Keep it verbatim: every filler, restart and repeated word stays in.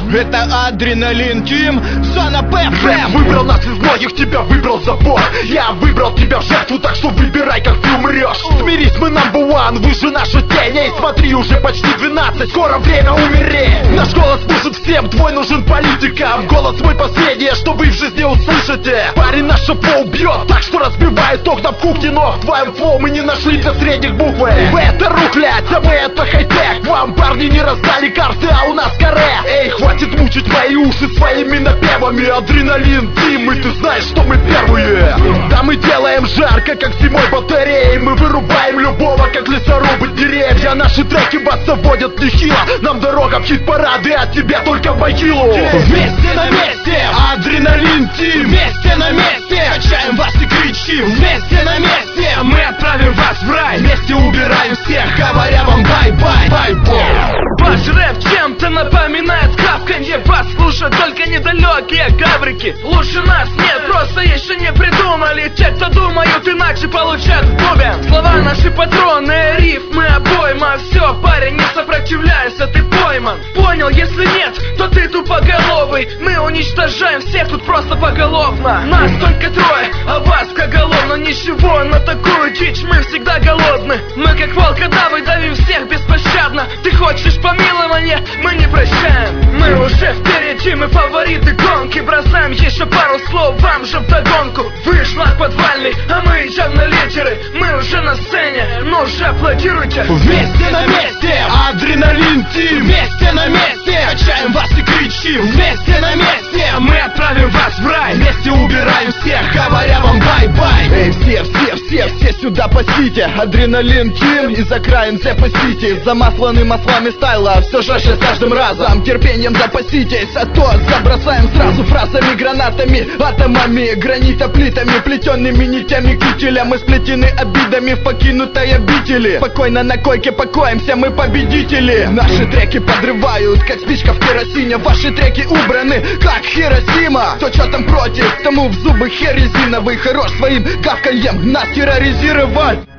Это Адреналин Тим, Зона ПФМ. Рэп выбрал нас из многих, тебя выбрал забор. Я выбрал тебя в жертву, так что выбирай, как ты умрешь. Смирись, мы number one, вы же наша тень. Эй, смотри, уже почти двенадцать, скоро время умереть. Наш голос нужен всем, твой нужен политикам. Голос мой последнее, что вы в жизни услышите. Парень наше флоу бьет, так что разбивает окна в кухне. Но в твоем флоу мы не нашли для средних буквы. Вы это рухлядь, а мы это хай-тек. Вам парни не раздали карты, а у нас каре. Эй, хватит мучить мои уши своими напевами. Адреналин Тим, и ты знаешь, что мы первые. Да, мы делаем жарко, как зимой батареи. Мы вырубаем любого, как лесорубы деревья. Наши треки вас заводят нехило. Нам дорога в хит-парады, от тебя только в могилу. Вместе на месте, Адреналин Тим. Вместе на месте, качаем вас и кричим. Вместе на месте, мы отправим вас в рай. Вместе убираем всех, говоря вам бай-бай, бай-бой. Ваш рэп чем-то напоминает кавканье. Вас слушают только недалекие гаврики. Лучше нас нет, просто еще не придумали. Те, кто думают иначе, получат в бубен. Слова наши патроны, рифмы обойма. Все, парень, не сопротивляйся, ты пойман. Понял, если нет, то ты тупоголовый. Мы уничтожаем всех тут просто поголовно. Нас только трое, а вас коголовно. Ничего, на такую дичь мы всегда голодны. Мы как волкодавы давим всех беспощадно. Ты хочешь помилования, мы не прощаем. Мы уже впереди, мы фавориты гонки. Бросаем еще пару слов вам же вдогонку. Вы шлак подвальный, а мы явно лидеры. Мы уже на сцене, ну уже аплодируйте. Вместе на месте, Адреналин Тим. Вместе на месте, качаем вас и кричим. Вместе на месте, мы отправим вас в рай. Вместе убираем всех, говоря вам бай-бай. Эй, все, все, все, все сюда по сити. Адреналин Тим из окраин по сити. Замасланы маслами стайла, все жестче с каждым разом. Терпением запаситесь, а то забросаем сразу фразами, гранатами, атомами, гранитоплитами, плетенными нитями кителя. Мы сплетены обидами в покинутой обители. Спокойно на койке покоимся, мы победители. Наши треки подрывают, как спичка в керосине. Ваши треки убраны, как Хиросима. Кто что там против, тому в зубы хер резиновый. Хорош своим гавканьем нас терроризировать.